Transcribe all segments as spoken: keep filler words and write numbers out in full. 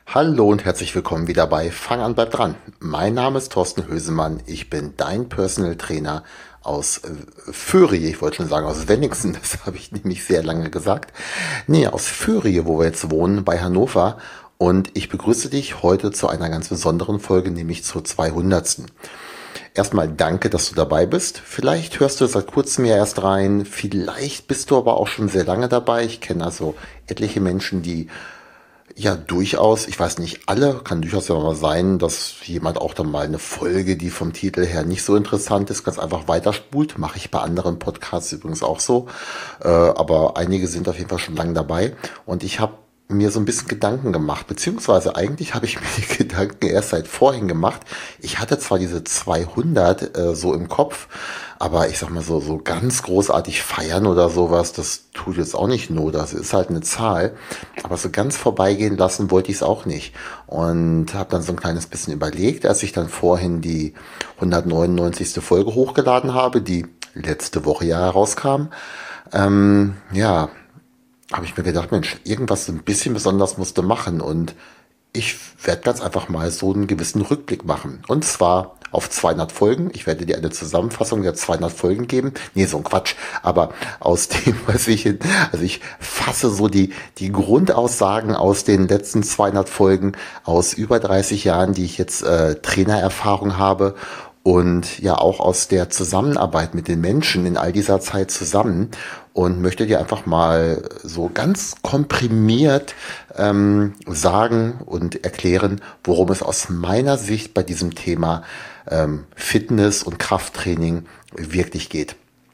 Hallo und herzlich willkommen wieder bei Fang an, bleib dran. Mein Name ist Thorsten Hösemann. Ich bin dein Personal Trainer aus äh, Föhriye. Ich wollte schon sagen aus Wenningsen, das habe ich nämlich sehr lange gesagt. Nee, aus Föhriye, wo wir jetzt wohnen, bei Hannover. Und ich begrüße dich heute zu einer ganz besonderen Folge, nämlich zur zweihundertsten. Erstmal danke, dass du dabei bist. Vielleicht hörst du seit kurzem ja erst rein. Vielleicht bist du aber auch schon sehr lange dabei. Ich kenne also etliche Menschen, die ja, durchaus, ich weiß nicht alle, kann durchaus ja mal sein, dass jemand auch dann mal eine Folge, die vom Titel her nicht so interessant ist, ganz einfach weiterspult. Mache ich bei anderen Podcasts übrigens auch so. Äh, aber einige sind auf jeden Fall schon lange dabei. Und ich habe mir so ein bisschen Gedanken gemacht, beziehungsweise eigentlich habe ich mir die Gedanken erst seit vorhin gemacht. Ich hatte zwar diese zweihundert äh, so im Kopf, aber ich sag mal so, so ganz großartig feiern oder sowas, das tut jetzt auch nicht Not. Das ist halt eine Zahl. Aber so ganz vorbeigehen lassen wollte ich es auch nicht. Und habe dann so ein kleines bisschen überlegt, als ich dann vorhin die hundertneunundneunzigste Folge hochgeladen habe, die letzte Woche ja herauskam. Ähm, ja, habe ich mir gedacht, Mensch, irgendwas so ein bisschen besonders musste machen. Und ich werde ganz einfach mal so einen gewissen Rückblick machen. Und zwar auf zweihundert Folgen. Ich werde dir eine Zusammenfassung der zweihundert Folgen geben. Nee, so ein Quatsch. Aber aus dem, was ich, in, also ich fasse so die, die Grundaussagen aus den letzten zweihundert Folgen aus über dreißig Jahren, die ich jetzt äh, Trainererfahrung habe. Und ja auch aus der Zusammenarbeit mit den Menschen in all dieser Zeit zusammen und möchte dir einfach mal so ganz komprimiert ähm, sagen und erklären, worum es aus meiner Sicht bei diesem Thema ähm, Fitness und Krafttraining wirklich geht.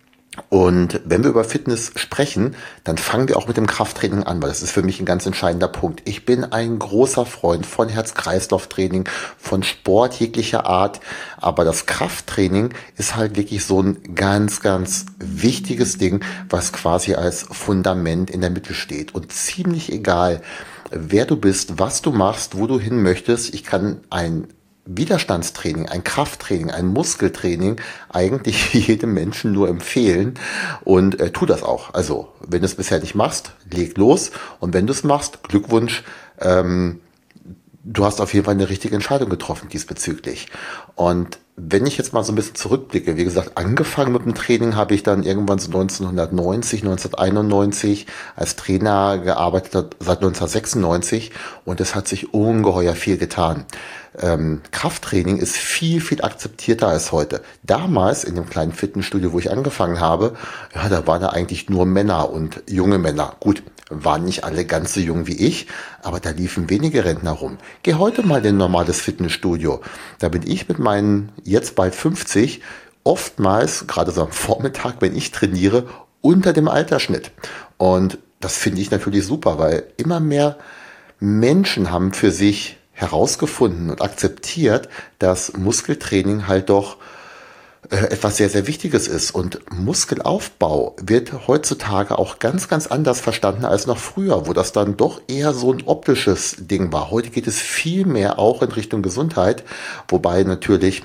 Und wenn wir über Fitness sprechen, dann fangen wir auch mit dem Krafttraining an, weil das ist für mich ein ganz entscheidender Punkt. Ich bin ein großer Freund von Herz-Kreislauf-Training, von Sport jeglicher Art, aber das Krafttraining ist halt wirklich so ein ganz, ganz wichtiges Ding, was quasi als Fundament in der Mitte steht. Und ziemlich egal, wer du bist, was du machst, wo du hin möchtest, ich kann ein Widerstandstraining, ein Krafttraining, ein Muskeltraining eigentlich jedem Menschen nur empfehlen und äh, tu das auch. Also, wenn du es bisher nicht machst, leg los und wenn du es machst, Glückwunsch, ähm, du hast auf jeden Fall eine richtige Entscheidung getroffen diesbezüglich. Und wenn ich jetzt mal so ein bisschen zurückblicke, wie gesagt, angefangen mit dem Training habe ich dann irgendwann so neunzehnhundertneunzig, neunzehnhunderteinundneunzig als Trainer gearbeitet, seit neunzehnhundertsechsundneunzig und es hat sich ungeheuer viel getan. Ähm, Krafttraining ist viel, viel akzeptierter als heute. Damals in dem kleinen Fitnessstudio, wo ich angefangen habe, ja, da waren da eigentlich nur Männer und junge Männer. Gut, waren nicht alle ganz so jung wie ich, aber da liefen wenige Rentner rum. Geh heute mal in ein normales Fitnessstudio. Da bin ich mit meinen jetzt bald fünfzig oftmals, gerade so am Vormittag, wenn ich trainiere, unter dem Altersschnitt. Und das finde ich natürlich super, weil immer mehr Menschen haben für sich herausgefunden und akzeptiert, dass Muskeltraining halt doch äh, etwas sehr, sehr Wichtiges ist. Und Muskelaufbau wird heutzutage auch ganz, ganz anders verstanden als noch früher, wo das dann doch eher so ein optisches Ding war. Heute geht es viel mehr auch in Richtung Gesundheit, wobei natürlich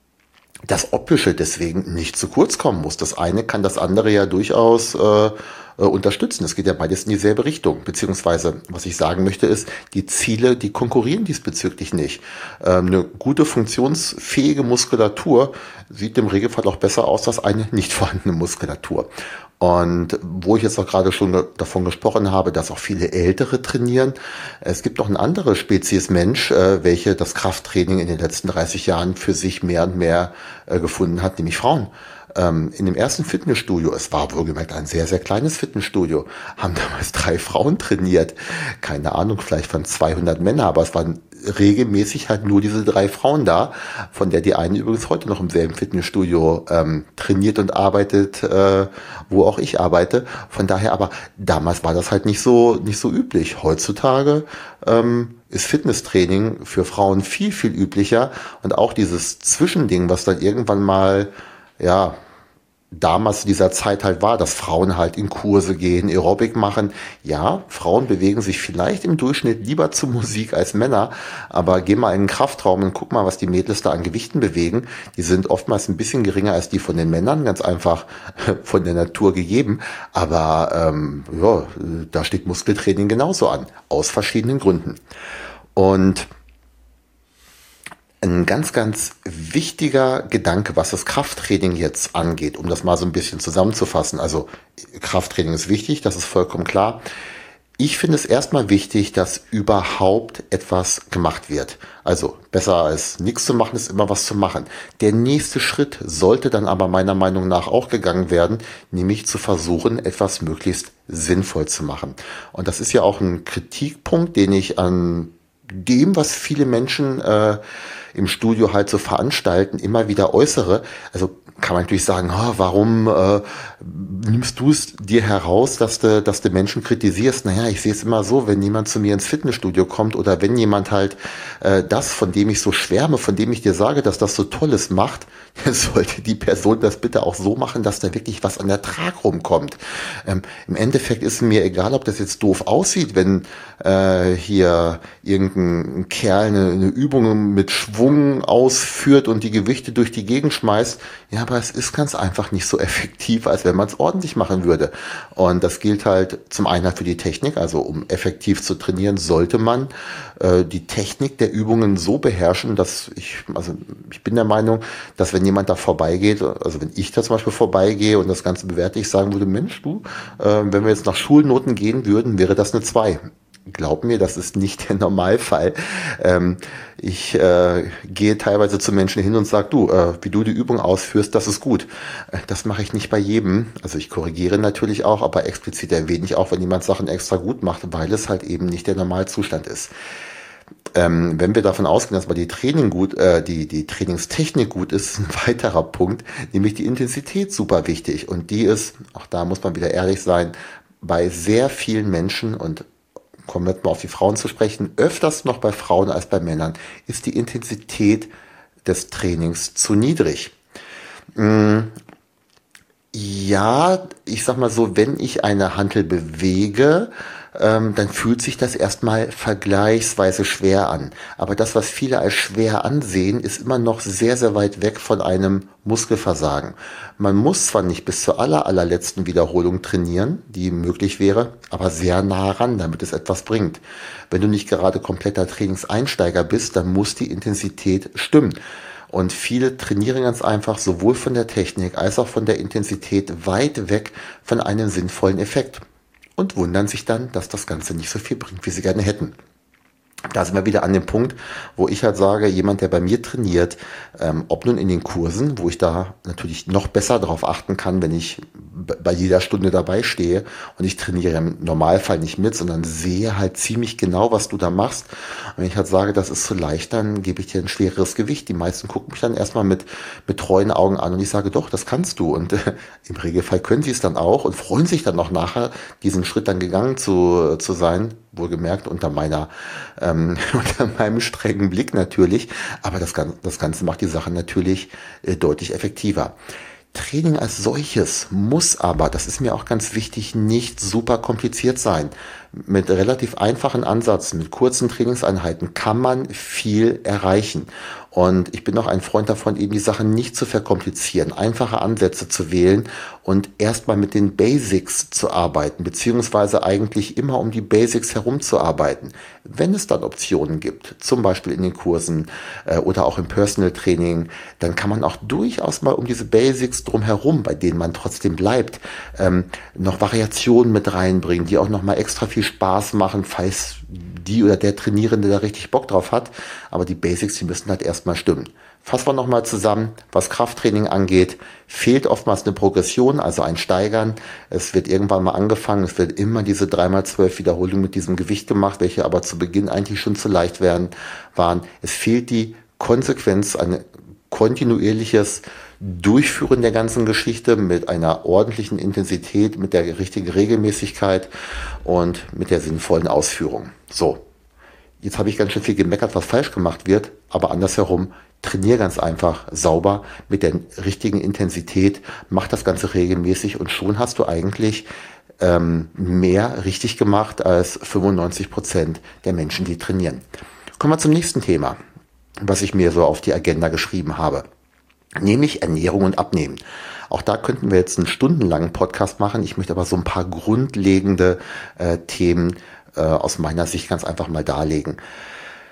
das Optische deswegen nicht zu kurz kommen muss. Das eine kann das andere ja durchaus äh, äh, unterstützen. Es geht ja beides in dieselbe Richtung. Beziehungsweise, was ich sagen möchte, ist, die Ziele, die konkurrieren diesbezüglich nicht. Ähm, eine gute, funktionsfähige Muskulatur sieht im Regelfall auch besser aus als eine nicht vorhandene Muskulatur. Und wo ich jetzt auch gerade schon davon gesprochen habe, dass auch viele Ältere trainieren. Es gibt noch eine andere Spezies Mensch, äh, welche das Krafttraining in den letzten dreißig Jahren für sich mehr und mehr äh, gefunden hat, nämlich Frauen. Ähm, in dem ersten Fitnessstudio, es war wohlgemerkt ein sehr, sehr kleines Fitnessstudio, haben damals drei Frauen trainiert. Keine Ahnung, vielleicht waren zweihundert Männer, aber es waren regelmäßig halt nur diese drei Frauen da, von der die eine übrigens heute noch im selben Fitnessstudio ähm, trainiert und arbeitet, äh, wo auch ich arbeite. Von daher, aber damals war das halt nicht so nicht so üblich. Heutzutage ähm, ist Fitnesstraining für Frauen viel, viel üblicher und auch dieses Zwischending, was dann irgendwann mal, ja, damals in dieser Zeit halt war, dass Frauen halt in Kurse gehen, Aerobic machen. Ja, Frauen bewegen sich vielleicht im Durchschnitt lieber zu Musik als Männer, aber geh mal in den Kraftraum und guck mal, was die Mädels da an Gewichten bewegen. Die sind oftmals ein bisschen geringer als die von den Männern, ganz einfach von der Natur gegeben. Aber ähm, ja, da steht Muskeltraining genauso an, aus verschiedenen Gründen. Und ein ganz, ganz wichtiger Gedanke, was das Krafttraining jetzt angeht, um das mal so ein bisschen zusammenzufassen. Also Krafttraining ist wichtig, das ist vollkommen klar. Ich finde es erstmal wichtig, dass überhaupt etwas gemacht wird. Also besser als nichts zu machen, ist immer was zu machen. Der nächste Schritt sollte dann aber meiner Meinung nach auch gegangen werden, nämlich zu versuchen, etwas möglichst sinnvoll zu machen. Und das ist ja auch ein Kritikpunkt, den ich an dem, was viele Menschen äh, im Studio halt so veranstalten, immer wieder äußere. Also kann man natürlich sagen, oh, warum äh, nimmst du es dir heraus, dass du, dass du Menschen kritisierst? Naja, ich sehe es immer so, wenn jemand zu mir ins Fitnessstudio kommt oder wenn jemand halt äh, das, von dem ich so schwärme, von dem ich dir sage, dass das so Tolles macht, sollte die Person das bitte auch so machen, dass da wirklich was an der Trag rumkommt. Ähm, im Endeffekt ist mir egal, ob das jetzt doof aussieht, wenn äh, hier irgendein Kerl eine, eine Übung mit Schwung ausführt und die Gewichte durch die Gegend schmeißt. Ja, aber es ist ganz einfach nicht so effektiv, als wenn man es ordentlich machen würde. Und das gilt halt zum einen halt für die Technik, also um effektiv zu trainieren, sollte man äh, die Technik der Übungen so beherrschen, dass ich, also ich bin der Meinung, dass wenn jemand da vorbeigeht, also wenn ich da zum Beispiel vorbeigehe und das Ganze bewerte, ich sagen würde, Mensch, du, äh, wenn wir jetzt nach Schulnoten gehen würden, wäre das eine zwei. Glaub mir, das ist nicht der Normalfall. Ähm, ich äh, gehe teilweise zu Menschen hin und sage, du, äh, wie du die Übung ausführst, das ist gut. Äh, das mache ich nicht bei jedem. Also ich korrigiere natürlich auch, aber explizit erwähne ich auch, wenn jemand Sachen extra gut macht, weil es halt eben nicht der Normalzustand ist. Ähm, wenn wir davon ausgehen, dass mal die Training gut, äh, die, die Trainingstechnik gut ist, ist ein weiterer Punkt, nämlich die Intensität super wichtig. Und die ist, auch da muss man wieder ehrlich sein, bei sehr vielen Menschen, und kommen wir jetzt mal auf die Frauen zu sprechen, öfters noch bei Frauen als bei Männern, ist die Intensität des Trainings zu niedrig. Ja, ich sag mal so, wenn ich eine Hantel bewege, ähm, dann fühlt sich das erstmal vergleichsweise schwer an. Aber das, was viele als schwer ansehen, ist immer noch sehr, sehr weit weg von einem Muskelversagen. Man muss zwar nicht bis zur aller, allerletzten Wiederholung trainieren, die möglich wäre, aber sehr nah ran, damit es etwas bringt. Wenn du nicht gerade kompletter Trainingseinsteiger bist, dann muss die Intensität stimmen. Und viele trainieren ganz einfach sowohl von der Technik als auch von der Intensität weit weg von einem sinnvollen Effekt und wundern sich dann, dass das Ganze nicht so viel bringt, wie sie gerne hätten. Da sind wir wieder an dem Punkt, wo ich halt sage, jemand, der bei mir trainiert, ähm, ob nun in den Kursen, wo ich da natürlich noch besser darauf achten kann, wenn ich b- bei jeder Stunde dabei stehe und ich trainiere im Normalfall nicht mit, sondern sehe halt ziemlich genau, was du da machst. Und wenn ich halt sage, das ist zu leicht, dann gebe ich dir ein schwereres Gewicht. Die meisten gucken mich dann erstmal mit, mit treuen Augen an und ich sage, doch, das kannst du. Und äh, im Regelfall können sie es dann auch und freuen sich dann auch nachher, diesen Schritt dann gegangen zu, zu sein. Wohlgemerkt unter meiner, ähm, unter meinem strengen Blick natürlich, aber das, Gan- das Ganze macht die Sache natürlich äh, deutlich effektiver. Training als solches muss aber, das ist mir auch ganz wichtig, nicht super kompliziert sein. Mit relativ einfachen Ansätzen, mit kurzen Trainingseinheiten kann man viel erreichen. Und ich bin auch ein Freund davon, eben die Sachen nicht zu verkomplizieren, einfache Ansätze zu wählen und erstmal mit den Basics zu arbeiten, beziehungsweise eigentlich immer um die Basics herumzuarbeiten. Wenn es dann Optionen gibt, zum Beispiel in den Kursen äh, oder auch im Personal Training, dann kann man auch durchaus mal um diese Basics drumherum, bei denen man trotzdem bleibt, ähm, noch Variationen mit reinbringen, die auch nochmal extra viel Spaß machen, falls die oder der Trainierende da richtig Bock drauf hat. Aber die Basics, die müssen halt erstmal stimmen. Fassen wir nochmal zusammen, was Krafttraining angeht, fehlt oftmals eine Progression, also ein Steigern. Es wird irgendwann mal angefangen, es wird immer diese drei mal zwölf Wiederholungen mit diesem Gewicht gemacht, welche aber zu Beginn eigentlich schon zu leicht werden, waren. Es fehlt die Konsequenz, ein kontinuierliches Durchführen der ganzen Geschichte mit einer ordentlichen Intensität, mit der richtigen Regelmäßigkeit und mit der sinnvollen Ausführung. So, jetzt habe ich ganz schön viel gemeckert, was falsch gemacht wird, aber andersherum, trainier ganz einfach sauber mit der richtigen Intensität, mach das Ganze regelmäßig und schon hast du eigentlich ähm, mehr richtig gemacht als fünfundneunzig Prozent der Menschen, die trainieren. Kommen wir zum nächsten Thema, was ich mir so auf die Agenda geschrieben habe. Nämlich Ernährung und Abnehmen. Auch da könnten wir jetzt einen stundenlangen Podcast machen. Ich möchte aber so ein paar grundlegende äh, Themen äh, aus meiner Sicht ganz einfach mal darlegen.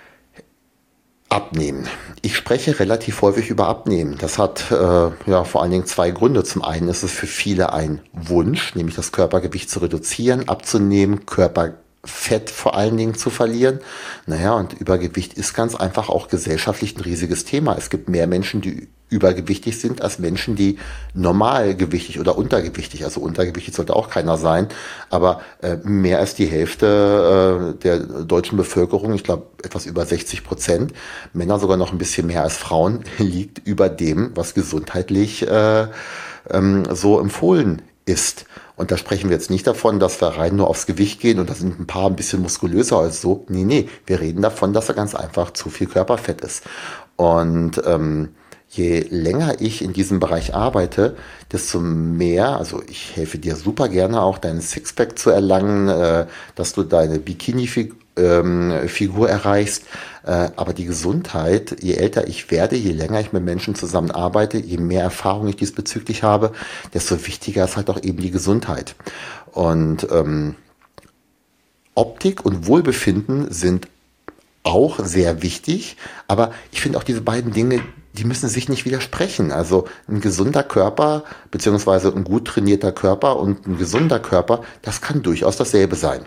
Abnehmen. Ich spreche relativ häufig über Abnehmen. Das hat äh, ja vor allen Dingen zwei Gründe. Zum einen ist es für viele ein Wunsch, nämlich das Körpergewicht zu reduzieren, abzunehmen, Körperfett vor allen Dingen zu verlieren. Naja, und Übergewicht ist ganz einfach auch gesellschaftlich ein riesiges Thema. Es gibt mehr Menschen, die übergewichtig sind, als Menschen, die normalgewichtig oder untergewichtig, also untergewichtig sollte auch keiner sein, aber äh, mehr als die Hälfte äh, der deutschen Bevölkerung, ich glaube etwas über sechzig Prozent, Männer sogar noch ein bisschen mehr als Frauen, liegt über dem, was gesundheitlich äh, ähm, so empfohlen ist. Und da sprechen wir jetzt nicht davon, dass wir rein nur aufs Gewicht gehen und da sind ein paar ein bisschen muskulöser als so. Nee, nee, wir reden davon, dass da ganz einfach zu viel Körperfett ist. Und ähm, je länger ich in diesem Bereich arbeite, desto mehr, also ich helfe dir super gerne auch, deinen Sixpack zu erlangen, äh, dass du deine Bikini-Figur erreichst. Äh, aber die Gesundheit, je älter ich werde, je länger ich mit Menschen zusammenarbeite, je mehr Erfahrung ich diesbezüglich habe, desto wichtiger ist halt auch eben die Gesundheit. Und ähm, Optik und Wohlbefinden sind auch sehr wichtig, aber ich finde auch diese beiden Dinge, die müssen sich nicht widersprechen. Also ein gesunder Körper beziehungsweise ein gut trainierter Körper und ein gesunder Körper, das kann durchaus dasselbe sein.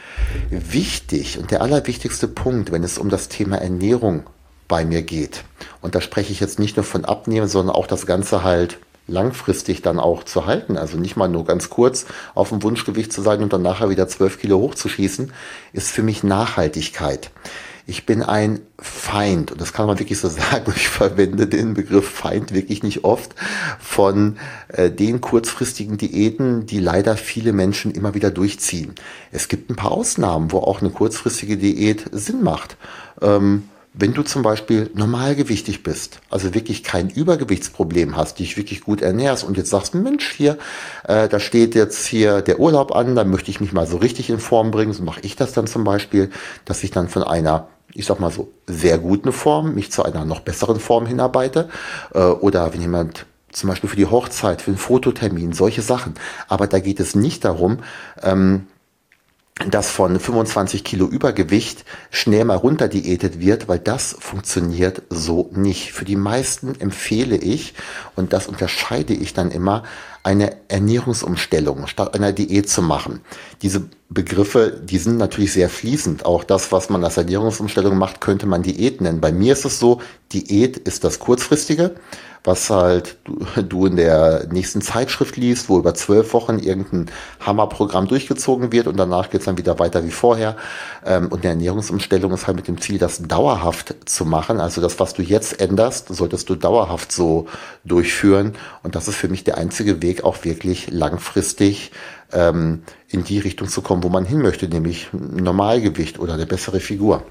Wichtig und der allerwichtigste Punkt, wenn es um das Thema Ernährung bei mir geht, und da spreche ich jetzt nicht nur von Abnehmen, sondern auch das Ganze halt langfristig dann auch zu halten, also nicht mal nur ganz kurz auf dem Wunschgewicht zu sein und dann nachher wieder zwölf Kilo hochzuschießen, ist für mich Nachhaltigkeit. Ich bin ein Feind, und das kann man wirklich so sagen, ich verwende den Begriff Feind wirklich nicht oft, von äh, den kurzfristigen Diäten, die leider viele Menschen immer wieder durchziehen. Es gibt ein paar Ausnahmen, wo auch eine kurzfristige Diät Sinn macht. Ähm, Wenn du zum Beispiel normalgewichtig bist, also wirklich kein Übergewichtsproblem hast, dich wirklich gut ernährst und jetzt sagst, Mensch, hier, äh, da steht jetzt hier der Urlaub an, da möchte ich mich mal so richtig in Form bringen, so mache ich das dann zum Beispiel, dass ich dann von einer, ich sag mal so, sehr guten Form, mich zu einer noch besseren Form hinarbeite, äh, oder wenn jemand zum Beispiel für die Hochzeit, für einen Fototermin, solche Sachen, aber da geht es nicht darum, ähm, dass von fünfundzwanzig Kilo Übergewicht schnell mal runter diätet wird, weil das funktioniert so nicht. Für die meisten empfehle ich, und das unterscheide ich dann immer, eine Ernährungsumstellung statt einer Diät zu machen. Diese Begriffe, die sind natürlich sehr fließend. Auch das, was man als Ernährungsumstellung macht, könnte man Diät nennen. Bei mir ist es so, Diät ist das Kurzfristige, was halt du, du in der nächsten Zeitschrift liest, wo über zwölf Wochen irgendein Hammerprogramm durchgezogen wird und danach geht's dann wieder weiter wie vorher. Ähm, und eine Ernährungsumstellung ist halt mit dem Ziel, das dauerhaft zu machen. Also das, was du jetzt änderst, solltest du dauerhaft so durchführen. Und das ist für mich der einzige Weg, auch wirklich langfristig ähm, in die Richtung zu kommen, wo man hin möchte, nämlich ein Normalgewicht oder eine bessere Figur.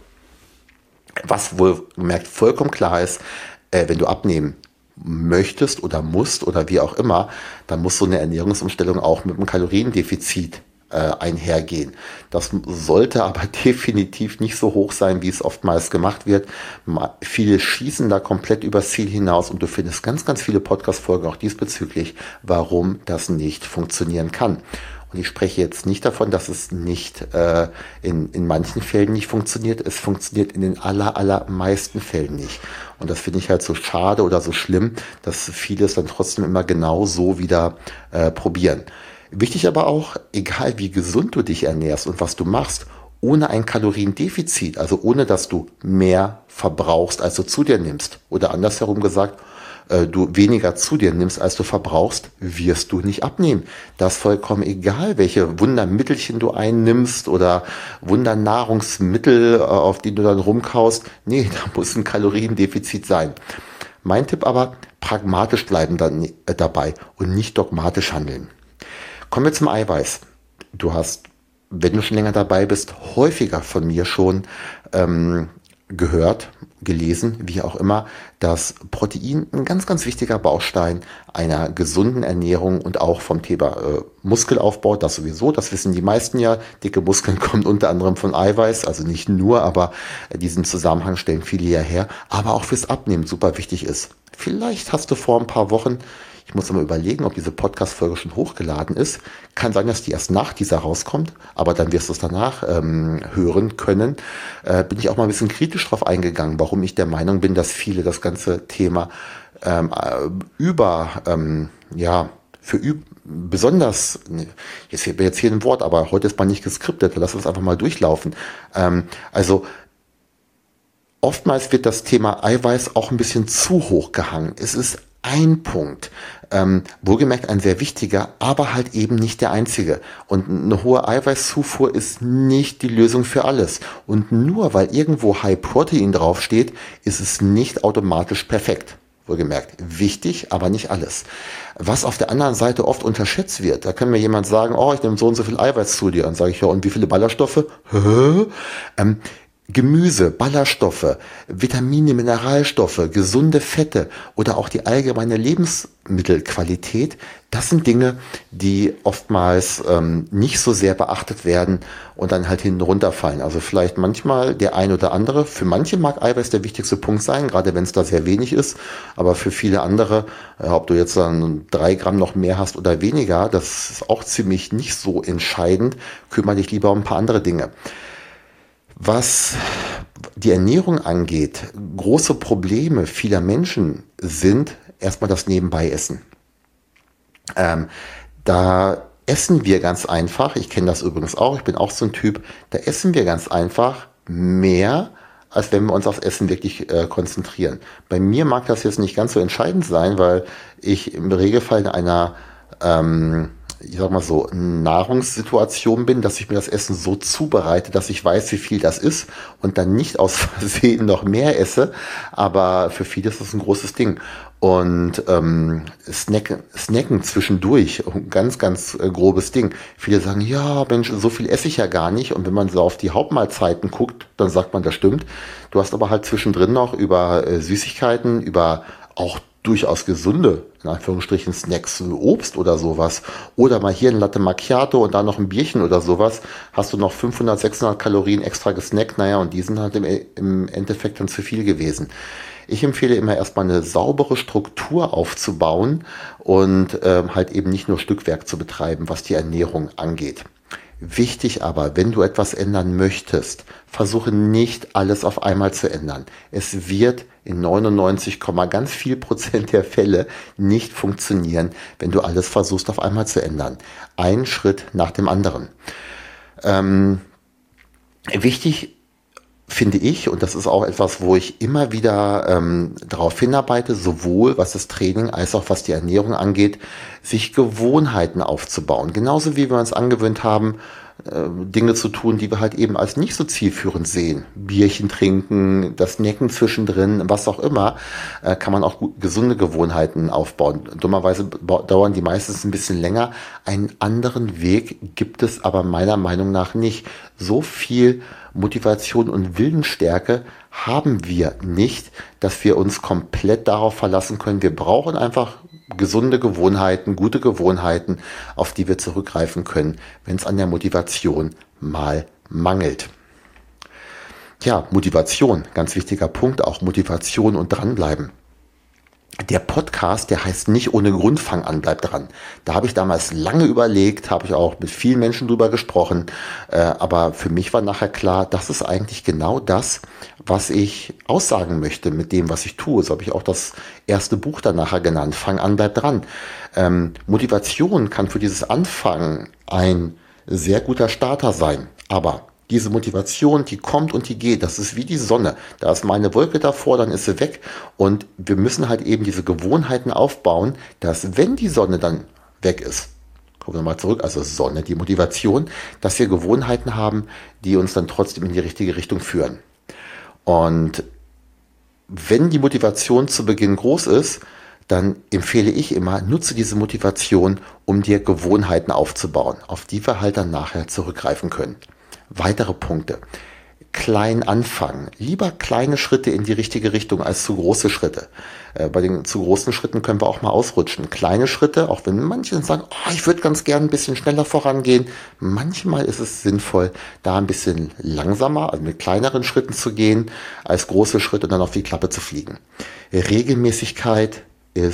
Was wohl gemerkt vollkommen klar ist, äh, wenn du abnehmen möchtest oder musst oder wie auch immer, dann muss so eine Ernährungsumstellung auch mit einem Kaloriendefizit äh, einhergehen. Das sollte aber definitiv nicht so hoch sein, wie es oftmals gemacht wird. Ma- Viele schießen da komplett übers Ziel hinaus und du findest ganz, ganz viele Podcast-Folgen auch diesbezüglich, warum das nicht funktionieren kann. Und ich spreche jetzt nicht davon, dass es nicht äh, in, in manchen Fällen nicht funktioniert. Es funktioniert in den aller, allermeisten Fällen nicht. Und das finde ich halt so schade oder so schlimm, dass viele es dann trotzdem immer genau so wieder äh, probieren. Wichtig aber auch, egal wie gesund du dich ernährst und was du machst, ohne ein Kaloriendefizit, also ohne dass du mehr verbrauchst, als du zu dir nimmst. Oder andersherum gesagt, äh, du weniger zu dir nimmst, als du verbrauchst, wirst du nicht abnehmen. Das ist vollkommen egal, welche Wundermittelchen du einnimmst oder Wundernahrungsmittel, äh, auf die du dann rumkaust. Nee, da muss ein Kaloriendefizit sein. Mein Tipp aber, pragmatisch bleiben dann äh, dabei und nicht dogmatisch handeln. Kommen wir zum Eiweiß. Du hast, wenn du schon länger dabei bist, häufiger von mir schon ähm, gehört, gelesen, wie auch immer, dass Protein ein ganz, ganz wichtiger Baustein einer gesunden Ernährung und auch vom Thema äh, Muskelaufbau, das sowieso, das wissen die meisten ja, dicke Muskeln kommen unter anderem von Eiweiß, also nicht nur, aber äh, diesen Zusammenhang stellen viele ja her, aber auch fürs Abnehmen super wichtig ist. Vielleicht hast du vor ein paar Wochen Ich muss mal überlegen, ob diese Podcast-Folge schon hochgeladen ist. Kann sein, dass die erst nach dieser rauskommt, aber dann wirst du es danach ähm, hören können. Äh, bin ich auch mal ein bisschen kritisch drauf eingegangen, warum ich der Meinung bin, dass viele das ganze Thema ähm, äh, über, ähm, ja, für üb besonders, jetzt fehlt mir jetzt hier ein Wort, aber heute ist man nicht geskriptet, lass uns einfach mal durchlaufen. Ähm, also oftmals wird das Thema Eiweiß auch ein bisschen zu hoch gehangen. Es ist ein Punkt, ähm, wohlgemerkt ein sehr wichtiger, aber halt eben nicht der einzige. Und eine hohe Eiweißzufuhr ist nicht die Lösung für alles. Und nur weil irgendwo High Protein draufsteht, ist es nicht automatisch perfekt. Wohlgemerkt, wichtig, aber nicht alles. Was auf der anderen Seite oft unterschätzt wird, da kann mir jemand sagen, oh, ich nehme so und so viel Eiweiß zu dir. Und sage ich, ja, und wie viele Ballaststoffe? Hä? Ähm, Gemüse, Ballaststoffe, Vitamine, Mineralstoffe, gesunde Fette oder auch die allgemeine Lebensmittelqualität, das sind Dinge, die oftmals ähm, nicht so sehr beachtet werden und dann halt hinten runterfallen. Also vielleicht manchmal der ein oder andere, für manche mag Eiweiß der wichtigste Punkt sein, gerade wenn es da sehr wenig ist, aber für viele andere, äh, ob du jetzt dann drei Gramm noch mehr hast oder weniger, das ist auch ziemlich nicht so entscheidend, kümmere dich lieber um ein paar andere Dinge. Was die Ernährung angeht, große Probleme vieler Menschen sind erstmal das Nebenbei-Essen. Ähm, da essen wir ganz einfach, ich kenne das übrigens auch, ich bin auch so ein Typ, da essen wir ganz einfach mehr, als wenn wir uns aufs Essen wirklich äh, konzentrieren. Bei mir mag das jetzt nicht ganz so entscheidend sein, weil ich im Regelfall in einer ähm, ich sag mal so, Nahrungssituation bin, dass ich mir das Essen so zubereite, dass ich weiß, wie viel das ist und dann nicht aus Versehen noch mehr esse. Aber für viele ist das ein großes Ding. Und ähm, Snacken, Snacken zwischendurch, ein ganz, ganz äh, grobes Ding. Viele sagen, ja, Mensch, so viel esse ich ja gar nicht. Und wenn man so auf die Hauptmahlzeiten guckt, dann sagt man, das stimmt. Du hast aber halt zwischendrin noch über äh, Süßigkeiten, über auch durchaus gesunde, in Anführungsstrichen, Snacks, Obst oder sowas, oder mal hier ein Latte Macchiato und dann noch ein Bierchen oder sowas, hast du noch fünfhundert, sechshundert Kalorien extra gesnackt, naja, und die sind halt im, im Endeffekt dann zu viel gewesen. Ich empfehle immer erstmal eine saubere Struktur aufzubauen und ähm, halt eben nicht nur Stückwerk zu betreiben, was die Ernährung angeht. Wichtig aber, wenn du etwas ändern möchtest, versuche nicht alles auf einmal zu ändern. Es wird in neunundneunzig, ganz viel Prozent der Fälle nicht funktionieren, wenn du alles versuchst auf einmal zu ändern. Ein Schritt nach dem anderen. Ähm, wichtig finde ich, und das ist auch etwas, wo ich immer wieder ähm, darauf hinarbeite, sowohl was das Training als auch was die Ernährung angeht, sich Gewohnheiten aufzubauen. Genauso wie wir uns angewöhnt haben, äh, Dinge zu tun, die wir halt eben als nicht so zielführend sehen. Bierchen trinken, das Necken zwischendrin, was auch immer, äh, kann man auch gut, gesunde Gewohnheiten aufbauen. Dummerweise dauern die meistens ein bisschen länger. Einen anderen Weg gibt es aber meiner Meinung nach nicht. So viel Motivation und Willensstärke haben wir nicht, dass wir uns komplett darauf verlassen können. Wir brauchen einfach gesunde Gewohnheiten, gute Gewohnheiten, auf die wir zurückgreifen können, wenn es an der Motivation mal mangelt. Ja, Motivation, ganz wichtiger Punkt, auch Motivation und dranbleiben. Der Podcast, der heißt nicht ohne Grund Fang an, bleib dran. Da habe ich damals lange überlegt, habe ich auch mit vielen Menschen drüber gesprochen, äh, aber für mich war nachher klar, das ist eigentlich genau das, was ich aussagen möchte mit dem, was ich tue. So habe ich auch das erste Buch dann nachher genannt, Fang an, bleib dran. Ähm, Motivation kann für dieses Anfangen ein sehr guter Starter sein, aber diese Motivation, die kommt und die geht, das ist wie die Sonne. Da ist mal eine Wolke davor, dann ist sie weg. Und wir müssen halt eben diese Gewohnheiten aufbauen, dass wenn die Sonne dann weg ist, kommen wir mal zurück, also Sonne, die Motivation, dass wir Gewohnheiten haben, die uns dann trotzdem in die richtige Richtung führen. Und wenn die Motivation zu Beginn groß ist, dann empfehle ich immer, nutze diese Motivation, um dir Gewohnheiten aufzubauen, auf die wir halt dann nachher zurückgreifen können. Weitere Punkte. Klein anfangen. Lieber kleine Schritte in die richtige Richtung als zu große Schritte. Äh, bei den zu großen Schritten können wir auch mal ausrutschen. Kleine Schritte, auch wenn manche sagen, oh, ich würde ganz gern ein bisschen schneller vorangehen. Manchmal ist es sinnvoll, da ein bisschen langsamer, also mit kleineren Schritten zu gehen, als große Schritte und dann auf die Klappe zu fliegen. Regelmäßigkeit ist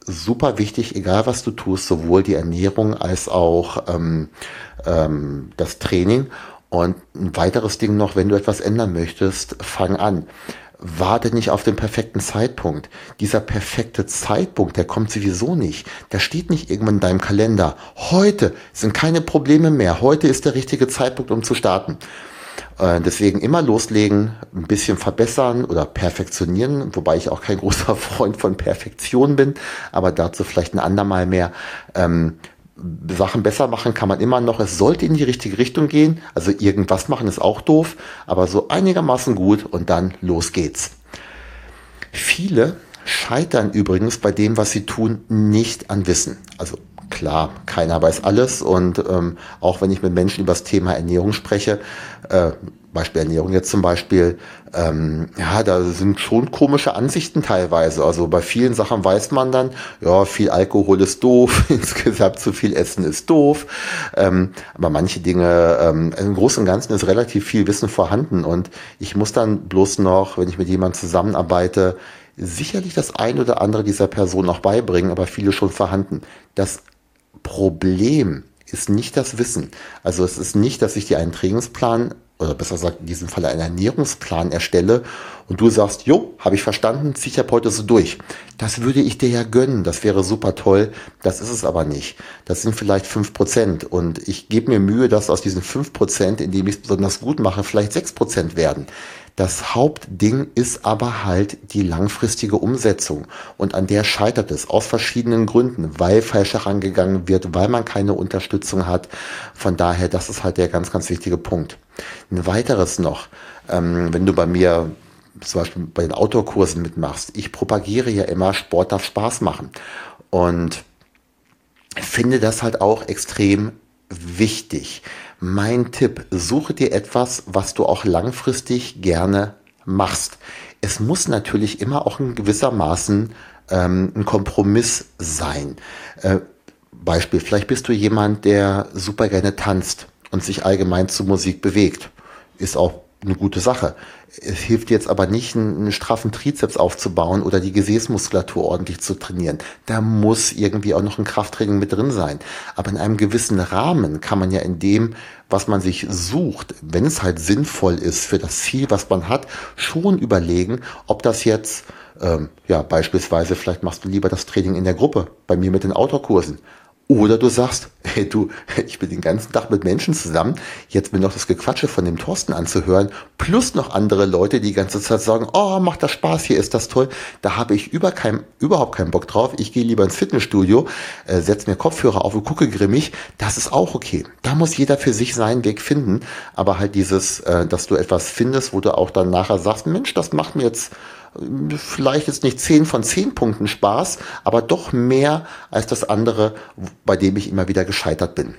super wichtig, egal was du tust, sowohl die Ernährung als auch ähm, ähm, das Training. Und ein weiteres Ding noch, wenn du etwas ändern möchtest, fang an. Warte nicht auf den perfekten Zeitpunkt. Dieser perfekte Zeitpunkt, der kommt sowieso nicht. Der steht nicht irgendwann in deinem Kalender. Heute sind keine Probleme mehr. Heute ist der richtige Zeitpunkt, um zu starten. Äh, deswegen immer loslegen, ein bisschen verbessern oder perfektionieren, wobei ich auch kein großer Freund von Perfektion bin, aber dazu vielleicht ein andermal mehr. Ähm, Sachen besser machen kann man immer noch. Es sollte in die richtige Richtung gehen. Also irgendwas machen ist auch doof, aber so einigermaßen gut und dann los geht's. Viele scheitern übrigens bei dem, was sie tun, nicht an Wissen. Also klar, keiner weiß alles und ähm, auch wenn ich mit Menschen über das Thema Ernährung spreche, äh, Beispiel Ernährung jetzt zum Beispiel, ähm, ja, da sind schon komische Ansichten teilweise. Also bei vielen Sachen weiß man dann, ja, viel Alkohol ist doof, insgesamt zu viel Essen ist doof. Ähm, aber manche Dinge, ähm, im Großen und Ganzen ist relativ viel Wissen vorhanden und ich muss dann bloß noch, wenn ich mit jemandem zusammenarbeite, sicherlich das ein oder andere dieser Person noch beibringen, aber viele schon vorhanden. Das Problem ist nicht das Wissen. Also es ist nicht, dass ich dir einen Trainingsplan oder besser gesagt in diesem Fall einen Ernährungsplan erstelle und du sagst, jo, habe ich verstanden, zieh ich ab heute so durch. Das würde ich dir ja gönnen, das wäre super toll, das ist es aber nicht. Das sind vielleicht fünf Prozent und ich gebe mir Mühe, dass aus diesen fünf Prozent, indem ich es besonders gut mache, vielleicht sechs Prozent werden. Das Hauptding ist aber halt die langfristige Umsetzung und an der scheitert es aus verschiedenen Gründen, weil falsch herangegangen wird, weil man keine Unterstützung hat. Von daher, das ist halt der ganz, ganz wichtige Punkt. Ein weiteres noch, ähm, wenn du bei mir zum Beispiel bei den Outdoor-Kursen mitmachst, ich propagiere ja immer, Sport darf Spaß machen und finde das halt auch extrem wichtig. Mein Tipp, suche dir etwas, was du auch langfristig gerne machst. Es muss natürlich immer auch in gewissermaßen ähm, ein Kompromiss sein. Äh, Beispiel, vielleicht bist du jemand, der super gerne tanzt und sich allgemein zu Musik bewegt. Ist auch eine gute Sache. Es hilft jetzt aber nicht, einen, einen straffen Trizeps aufzubauen oder die Gesäßmuskulatur ordentlich zu trainieren. Da muss irgendwie auch noch ein Krafttraining mit drin sein. Aber in einem gewissen Rahmen kann man ja in dem, was man sich sucht, wenn es halt sinnvoll ist für das Ziel, was man hat, schon überlegen, ob das jetzt, ähm, ja, beispielsweise vielleicht machst du lieber das Training in der Gruppe, bei mir mit den Outdoor-Kursen. Oder du sagst, hey du, ich bin den ganzen Tag mit Menschen zusammen, jetzt mir noch das Gequatsche von dem Thorsten anzuhören, plus noch andere Leute, die die ganze Zeit sagen, oh, macht das Spaß, hier ist das toll, da habe ich über kein, überhaupt keinen Bock drauf, ich gehe lieber ins Fitnessstudio, äh, setze mir Kopfhörer auf und gucke grimmig, das ist auch okay. Da muss jeder für sich seinen Weg finden, aber halt dieses, äh, dass du etwas findest, wo du auch dann nachher sagst, Mensch, das macht mir jetzt vielleicht jetzt nicht zehn von zehn Punkten Spaß, aber doch mehr als das andere, bei dem ich immer wieder gescheitert bin.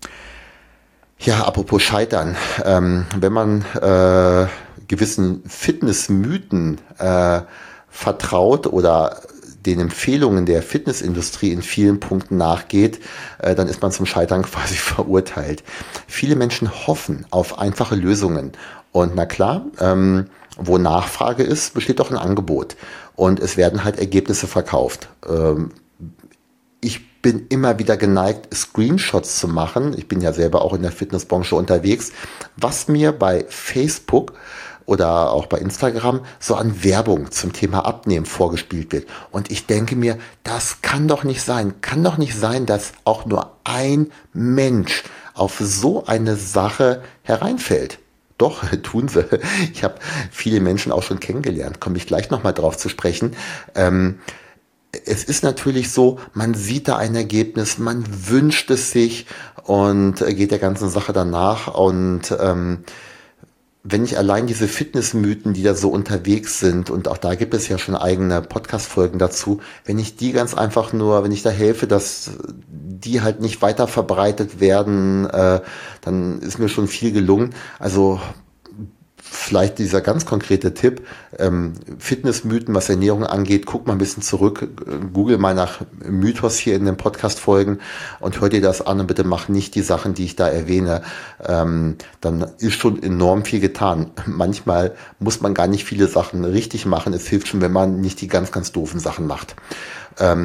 Ja, apropos Scheitern, ähm, wenn man äh, gewissen Fitnessmythen äh, vertraut oder den Empfehlungen der Fitnessindustrie in vielen Punkten nachgeht, äh, dann ist man zum Scheitern quasi verurteilt. Viele Menschen hoffen auf einfache Lösungen und na klar, ähm, wo Nachfrage ist, besteht doch ein Angebot. Und es werden halt Ergebnisse verkauft. Ähm, ich bin immer wieder geneigt, Screenshots zu machen. Ich bin ja selber auch in der Fitnessbranche unterwegs, was mir bei Facebook oder auch bei Instagram so an Werbung zum Thema Abnehmen vorgespielt wird. Und ich denke mir, das kann doch nicht sein. Kann doch nicht sein, dass auch nur ein Mensch auf so eine Sache hereinfällt. Doch, tun sie. Ich habe viele Menschen auch schon kennengelernt, komme ich gleich nochmal drauf zu sprechen. Ähm, es ist natürlich so, man sieht da ein Ergebnis, man wünscht es sich und geht der ganzen Sache danach. Und ähm, wenn ich allein diese Fitnessmythen, die da so unterwegs sind, und auch da gibt es ja schon eigene Podcast-Folgen dazu, wenn ich die ganz einfach nur, wenn ich da helfe, dass die halt nicht weiter verbreitet werden, äh, dann ist mir schon viel gelungen. Also vielleicht dieser ganz konkrete Tipp, ähm, Fitnessmythen, was Ernährung angeht, guck mal ein bisschen zurück, google mal nach Mythos hier in den Podcast-Folgen und hör dir das an und bitte mach nicht die Sachen, die ich da erwähne. Ähm, dann ist schon enorm viel getan. Manchmal muss man gar nicht viele Sachen richtig machen. Es hilft schon, wenn man nicht die ganz, ganz doofen Sachen macht. Ähm,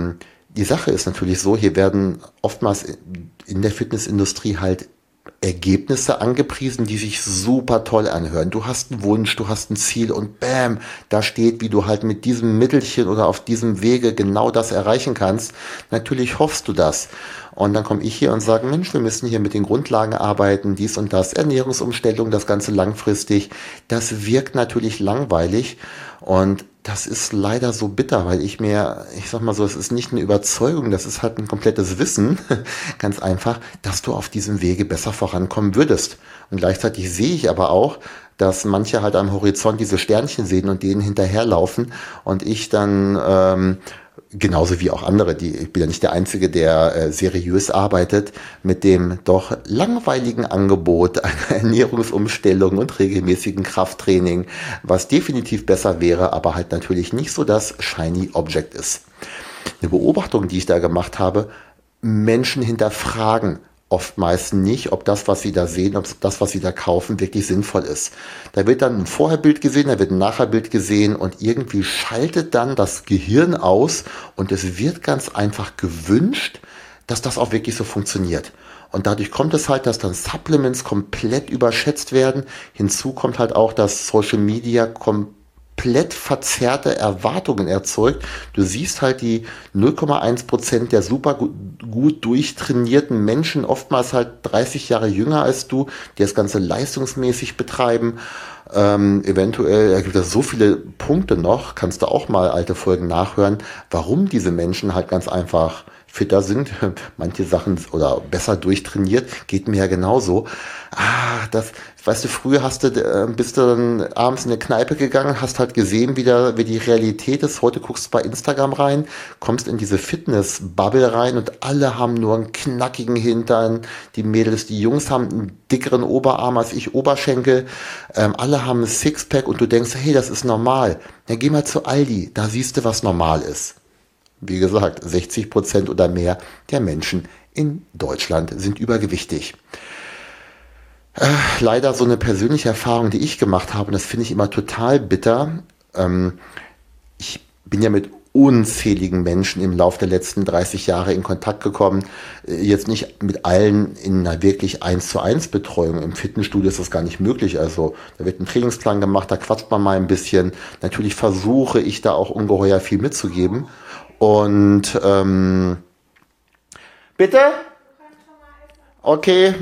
Die Sache ist natürlich so, hier werden oftmals in der Fitnessindustrie halt Ergebnisse angepriesen, die sich super toll anhören. Du hast einen Wunsch, du hast ein Ziel und bam, da steht, wie du halt mit diesem Mittelchen oder auf diesem Wege genau das erreichen kannst. Natürlich hoffst du das. Und dann komme ich hier und sage, Mensch, wir müssen hier mit den Grundlagen arbeiten, dies und das, Ernährungsumstellung, das Ganze langfristig. Das wirkt natürlich langweilig und das ist leider so bitter, weil ich mir, ich sag mal so, es ist nicht eine Überzeugung, das ist halt ein komplettes Wissen, ganz einfach, dass du auf diesem Wege besser vorankommen würdest. Und gleichzeitig sehe ich aber auch, dass manche halt am Horizont diese Sternchen sehen und denen hinterherlaufen und ich dann ähm, genauso wie auch andere, die, ich bin ja nicht der Einzige, der äh, seriös arbeitet, mit dem doch langweiligen Angebot einer Ernährungsumstellung und regelmäßigen Krafttraining, was definitiv besser wäre, aber halt natürlich nicht so das Shiny Object ist. Eine Beobachtung, die ich da gemacht habe, Menschen hinterfragen oftmals nicht, ob das, was sie da sehen, ob das, was sie da kaufen, wirklich sinnvoll ist. Da wird dann ein Vorherbild gesehen, da wird ein Nachherbild gesehen und irgendwie schaltet dann das Gehirn aus und es wird ganz einfach gewünscht, dass das auch wirklich so funktioniert. Und dadurch kommt es halt, dass dann Supplements komplett überschätzt werden. Hinzu kommt halt auch, dass Social Media komplett komplett verzerrte Erwartungen erzeugt. Du siehst halt die null Komma eins Prozent der super gut, gut durchtrainierten Menschen, oftmals halt dreißig Jahre jünger als du, die das Ganze leistungsmäßig betreiben. Ähm, eventuell, da gibt es so viele Punkte noch, kannst du auch mal alte Folgen nachhören, warum diese Menschen halt ganz einfach fitter sind, manche Sachen oder besser durchtrainiert, geht mir ja genauso. Ah, das, weißt du, früher hast du, äh, bist du dann abends in eine Kneipe gegangen, hast halt gesehen, wie, der, wie die Realität ist. Heute guckst du bei Instagram rein, kommst in diese Fitness-Bubble rein und alle haben nur einen knackigen Hintern. Die Mädels, die Jungs haben einen dickeren Oberarm als ich, Oberschenkel. Ähm, alle haben ein Sixpack und du denkst, hey, das ist normal. Dann geh mal zu Aldi, da siehst du, was normal ist. Wie gesagt, sechzig Prozent oder mehr der Menschen in Deutschland sind übergewichtig. Äh, leider so eine persönliche Erfahrung, die ich gemacht habe, und das finde ich immer total bitter. Ähm, ich bin ja mit unzähligen Menschen im Laufe der letzten dreißig Jahre in Kontakt gekommen. Äh, Jetzt nicht mit allen in einer wirklich eins zu eins Betreuung. Im Fitnessstudio ist das gar nicht möglich. Also da wird ein Trainingsplan gemacht, da quatscht man mal ein bisschen. Natürlich versuche ich da auch ungeheuer viel mitzugeben. Und ähm, bitte? Okay.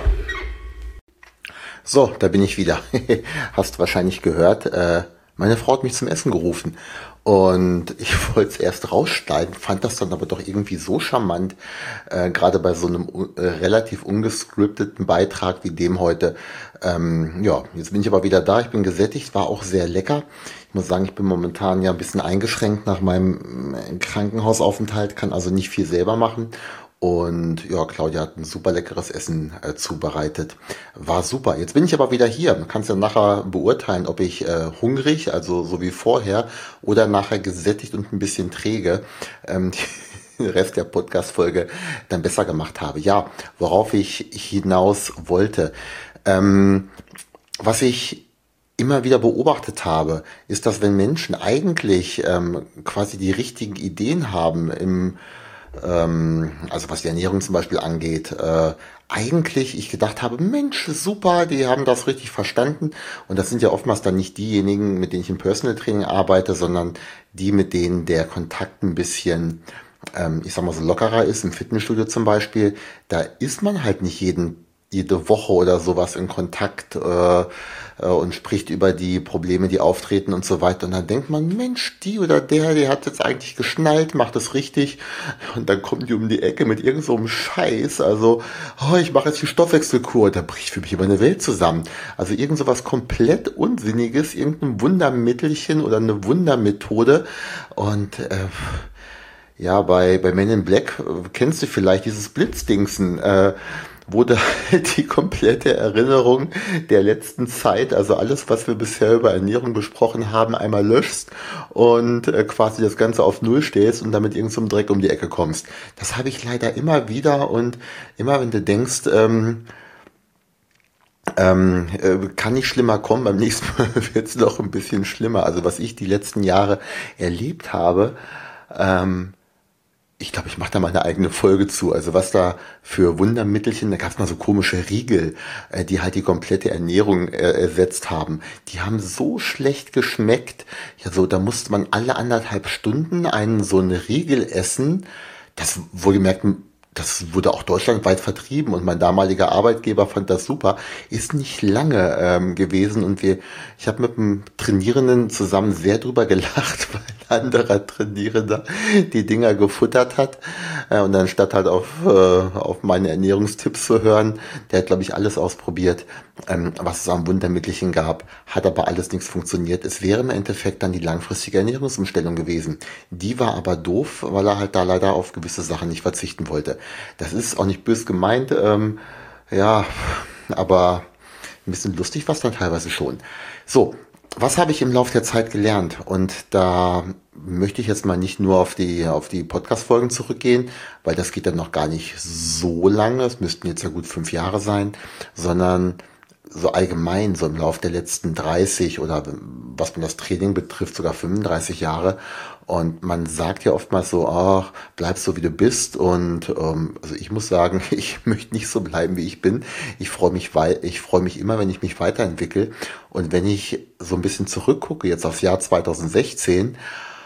So, da bin ich wieder. Hast wahrscheinlich gehört, äh, meine Frau hat mich zum Essen gerufen. Und ich wollte es erst rausschneiden, fand das dann aber doch irgendwie so charmant, äh, gerade bei so einem äh, relativ ungescripteten Beitrag wie dem heute. Ähm, ja, jetzt bin ich aber wieder da, ich bin gesättigt, war auch sehr lecker. Ich muss sagen, ich bin momentan ja ein bisschen eingeschränkt nach meinem äh, Krankenhausaufenthalt, kann also nicht viel selber machen. Und ja, Claudia hat ein super leckeres Essen äh, zubereitet. War super. Jetzt bin ich aber wieder hier. Man kann es ja nachher beurteilen, ob ich äh, hungrig, also so wie vorher, oder nachher gesättigt und ein bisschen träge, ähm, den Rest der Podcast-Folge dann besser gemacht habe. Ja, worauf ich hinaus wollte. Ähm, was ich immer wieder beobachtet habe, ist, dass wenn Menschen eigentlich ähm, quasi die richtigen Ideen haben im ähm, also was die Ernährung zum Beispiel angeht, äh, eigentlich ich gedacht habe, Mensch, super, die haben das richtig verstanden. Und das sind ja oftmals dann nicht diejenigen, mit denen ich im Personal Training arbeite, sondern die, mit denen der Kontakt ein bisschen, ähm, ich sag mal so lockerer ist, im Fitnessstudio zum Beispiel. Da ist man halt nicht jeden jede Woche oder sowas in Kontakt äh, äh, und spricht über die Probleme, die auftreten und so weiter. Und dann denkt man, Mensch, die oder der, der hat jetzt eigentlich geschnallt, macht es richtig. Und dann kommen die um die Ecke mit irgend so einem Scheiß. Also, oh, ich mache jetzt die Stoffwechselkur. Da bricht für mich immer eine Welt zusammen. Also irgend sowas komplett Unsinniges, irgendein Wundermittelchen oder eine Wundermethode. Und äh, ja, bei, bei Men in Black äh, kennst du vielleicht dieses Blitzdingsen, äh, wo du halt die komplette Erinnerung der letzten Zeit, also alles, was wir bisher über Ernährung besprochen haben, einmal löschst und äh, quasi das Ganze auf Null stellst und damit irgend so einem Dreck um die Ecke kommst. Das habe ich leider immer wieder und immer wenn du denkst, ähm, ähm, äh, kann nicht schlimmer kommen, beim nächsten Mal wird es noch ein bisschen schlimmer. Also was ich die letzten Jahre erlebt habe, ähm, Ich glaube, ich mache da mal eine eigene Folge zu. Also was da für Wundermittelchen, da gab es mal so komische Riegel, äh, die halt die komplette Ernährung äh, ersetzt haben. Die haben so schlecht geschmeckt. Ja, so, da musste man alle anderthalb Stunden einen so einen Riegel essen. Das wohlgemerkt, das wurde auch deutschlandweit vertrieben und mein damaliger Arbeitgeber fand das super. Ist nicht lange ähm, gewesen und wir, ich habe mit einem Trainierenden zusammen sehr drüber gelacht, weil ein anderer Trainierender die Dinger gefuttert hat äh, und anstatt halt auf, äh, auf meine Ernährungstipps zu hören, der hat, glaube ich, alles ausprobiert, ähm, was es am Wundermittelchen gab, hat aber alles nichts funktioniert. Es wäre im Endeffekt dann die langfristige Ernährungsumstellung gewesen. Die war aber doof, weil er halt da leider auf gewisse Sachen nicht verzichten wollte. Das ist auch nicht bös gemeint, ähm, ja, aber ein bisschen lustig war es dann teilweise schon. So, was habe ich im Laufe der Zeit gelernt? Und da möchte ich jetzt mal nicht nur auf die, auf die Podcast-Folgen zurückgehen, weil das geht dann noch gar nicht so lange, es müssten jetzt ja gut fünf Jahre sein, sondern so allgemein, so im Laufe der letzten dreißig oder was man das Training betrifft, sogar fünfunddreißig Jahre. Und man sagt ja oftmals so, ach, bleib so wie du bist. Und ähm, also ich muss sagen, ich möchte nicht so bleiben, wie ich bin. Ich freue mich, weil ich freue mich immer, wenn ich mich weiterentwickle. Und wenn ich so ein bisschen zurückgucke, jetzt aufs Jahr zweitausendsechzehn,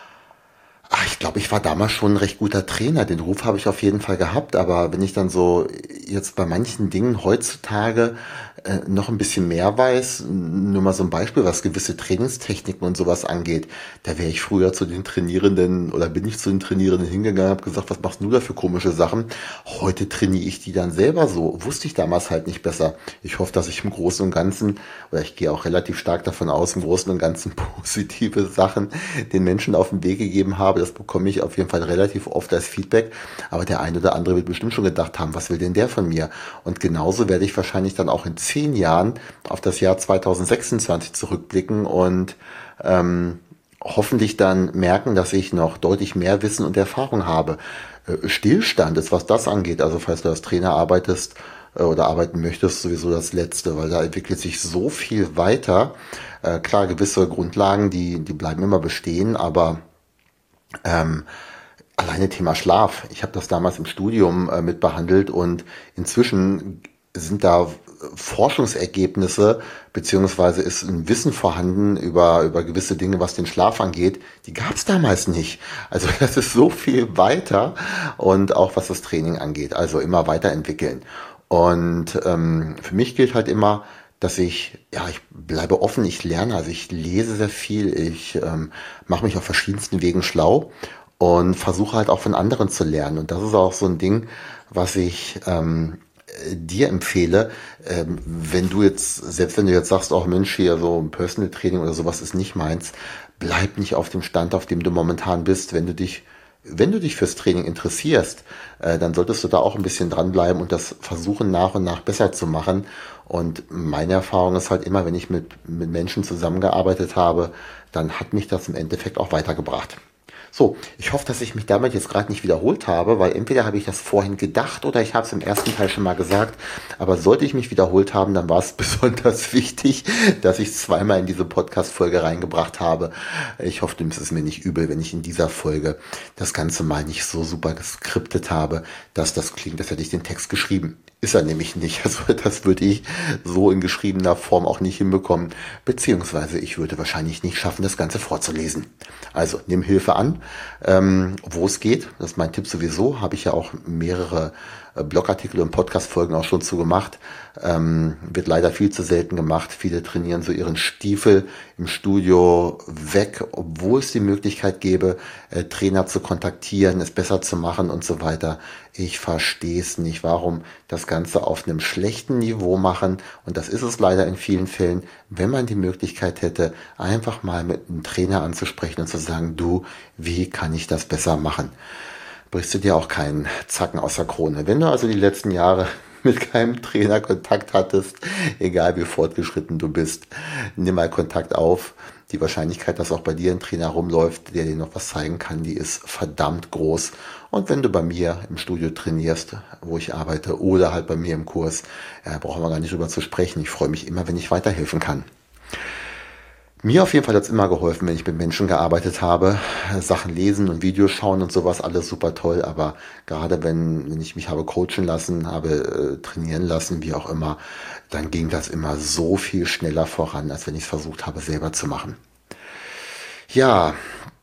ach, ich glaube, ich war damals schon ein recht guter Trainer. Den Ruf habe ich auf jeden Fall gehabt. Aber wenn ich dann so jetzt bei manchen Dingen heutzutage äh, noch ein bisschen mehr weiß, nur mal so ein Beispiel, was gewisse Trainingstechniken und sowas angeht, da wäre ich früher zu den Trainierenden oder bin ich zu den Trainierenden hingegangen, habe gesagt, was machst du da für komische Sachen? Heute trainiere ich die dann selber so. Wusste ich damals halt nicht besser. Ich hoffe, dass ich im Großen und Ganzen, oder ich gehe auch relativ stark davon aus, im Großen und Ganzen positive Sachen den Menschen auf den Weg gegeben habe. Das bekomme ich auf jeden Fall relativ oft als Feedback. Aber der eine oder andere wird bestimmt schon gedacht haben, was will denn der von mir? Und genauso werde ich wahrscheinlich dann auch in zehn Jahren auf das Jahr zweitausendsechsundzwanzig zurückblicken und ähm, hoffentlich dann merken, dass ich noch deutlich mehr Wissen und Erfahrung habe. Äh, Stillstand ist, was das angeht. Also falls du als Trainer arbeitest äh, oder arbeiten möchtest, sowieso das Letzte, weil da entwickelt sich so viel weiter. Äh, klar, gewisse Grundlagen, die, die bleiben immer bestehen, aber ähm, alleine Thema Schlaf. Ich habe das damals im Studium äh, mit behandelt und inzwischen sind da Forschungsergebnisse beziehungsweise ist ein Wissen vorhanden über, über gewisse Dinge, was den Schlaf angeht. Die gab es damals nicht. Also das ist so viel weiter und auch was das Training angeht. Also immer weiterentwickeln. Und ähm, für mich gilt halt immer, dass ich, ja, ich bleibe offen, ich lerne, also ich lese sehr viel, ich ähm, mache mich auf verschiedensten Wegen schlau und versuche halt auch von anderen zu lernen. Und das ist auch so ein Ding, was ich ähm, dir empfehle, ähm, wenn du jetzt, selbst wenn du jetzt sagst, auch Mensch, hier so ein Personal Training oder sowas ist nicht meins, bleib nicht auf dem Stand, auf dem du momentan bist. Wenn du dich, wenn du dich fürs Training interessierst, äh, dann solltest du da auch ein bisschen dranbleiben und das versuchen nach und nach besser zu machen. Und meine Erfahrung ist halt immer, wenn ich mit, mit Menschen zusammengearbeitet habe, dann hat mich das im Endeffekt auch weitergebracht. So, ich hoffe, dass ich mich damit jetzt gerade nicht wiederholt habe, weil entweder habe ich das vorhin gedacht oder ich habe es im ersten Teil schon mal gesagt. Aber sollte ich mich wiederholt haben, dann war es besonders wichtig, dass ich es zweimal in diese Podcast-Folge reingebracht habe. Ich hoffe, du nimmst es mir nicht übel, wenn ich in dieser Folge das Ganze mal nicht so super geskriptet habe, dass das klingt, als hätte ich den Text geschrieben. Ist er nämlich nicht. Also das würde ich so in geschriebener Form auch nicht hinbekommen. Beziehungsweise ich würde wahrscheinlich nicht schaffen, das Ganze vorzulesen. Also nimm Hilfe an, ähm, wo es geht. Das ist mein Tipp sowieso. Habe ich ja auch mehrere äh, Blogartikel und Podcast-Folgen auch schon zu gemacht. Ähm, wird leider viel zu selten gemacht. Viele trainieren so ihren Stiefel im Studio weg, obwohl es die Möglichkeit gäbe, äh, Trainer zu kontaktieren, es besser zu machen und so weiter. Ich verstehe es nicht, warum das Ganze auf einem schlechten Niveau machen. Und das ist es leider in vielen Fällen, wenn man die Möglichkeit hätte, einfach mal mit einem Trainer anzusprechen und zu sagen, du, wie kann ich das besser machen? Brichst du dir auch keinen Zacken aus der Krone. Wenn du also die letzten Jahre mit keinem Trainer Kontakt hattest, egal wie fortgeschritten du bist, nimm mal Kontakt auf. Die Wahrscheinlichkeit, dass auch bei dir ein Trainer rumläuft, der dir noch was zeigen kann, die ist verdammt groß. Und wenn du bei mir im Studio trainierst, wo ich arbeite, oder halt bei mir im Kurs, äh, brauchen wir gar nicht drüber zu sprechen. Ich freue mich immer, wenn ich weiterhelfen kann. Mir auf jeden Fall hat es immer geholfen, wenn ich mit Menschen gearbeitet habe. Sachen lesen und Videos schauen und sowas, alles super toll. Aber gerade wenn, wenn ich mich habe coachen lassen, habe äh, trainieren lassen, wie auch immer, dann ging das immer so viel schneller voran, als wenn ich es versucht habe, selber zu machen. Ja,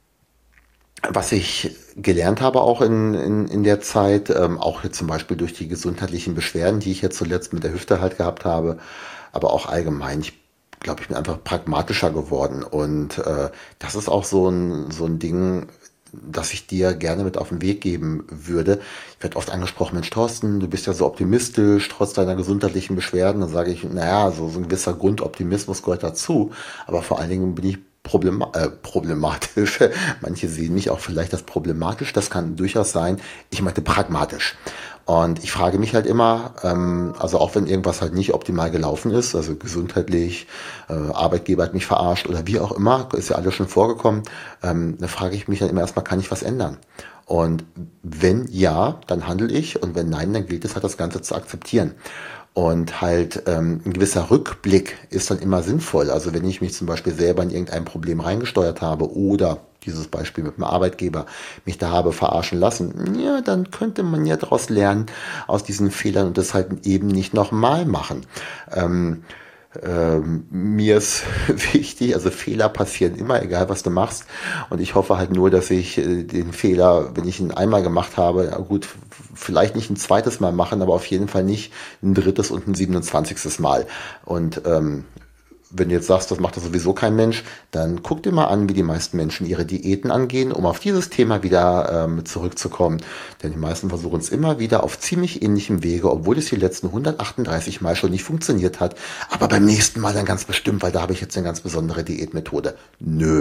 was ich gelernt habe auch in, in, in der Zeit, ähm, auch jetzt zum Beispiel durch die gesundheitlichen Beschwerden, die ich jetzt zuletzt mit der Hüfte halt gehabt habe, aber auch allgemein, ich glaube, ich bin einfach pragmatischer geworden. Und äh, das ist auch so ein, so ein Ding, das ich dir gerne mit auf den Weg geben würde. Ich werde oft angesprochen, Mensch Thorsten, du bist ja so optimistisch, trotz deiner gesundheitlichen Beschwerden. Dann sage ich, naja, so, so ein gewisser Grundoptimismus gehört dazu. Aber vor allen Dingen bin ich problema äh, problematisch. Manche sehen mich auch vielleicht als problematisch. Das kann durchaus sein. Ich meinte pragmatisch. Und ich frage mich halt immer, ähm, also auch wenn irgendwas halt nicht optimal gelaufen ist, also gesundheitlich, äh, Arbeitgeber hat mich verarscht oder wie auch immer, ist ja alles schon vorgekommen, ähm, dann frage ich mich dann immer erstmal, kann ich was ändern? Und wenn ja, dann handle ich und wenn nein, dann gilt es halt das Ganze zu akzeptieren. Und halt ähm, ein gewisser Rückblick ist dann immer sinnvoll. Also wenn ich mich zum Beispiel selber in irgendein Problem reingesteuert habe oder dieses Beispiel mit dem Arbeitgeber mich da habe verarschen lassen, ja, dann könnte man ja daraus lernen aus diesen Fehlern und das halt eben nicht nochmal machen. Ähm, ähm, mir ist wichtig, also Fehler passieren immer, egal was du machst. Und ich hoffe halt nur, dass ich äh, den Fehler, wenn ich ihn einmal gemacht habe, ja gut, f- vielleicht nicht ein zweites Mal machen, aber auf jeden Fall nicht ein drittes und ein siebenundzwanzigstes Mal. Und ähm, wenn du jetzt sagst, das macht das sowieso kein Mensch, dann guck dir mal an, wie die meisten Menschen ihre Diäten angehen, um auf dieses Thema wieder ähm, zurückzukommen. Denn die meisten versuchen es immer wieder auf ziemlich ähnlichem Wege, obwohl es die letzten hundertachtunddreißig Mal schon nicht funktioniert hat. Aber beim nächsten Mal dann ganz bestimmt, weil da habe ich jetzt eine ganz besondere Diätmethode. Nö.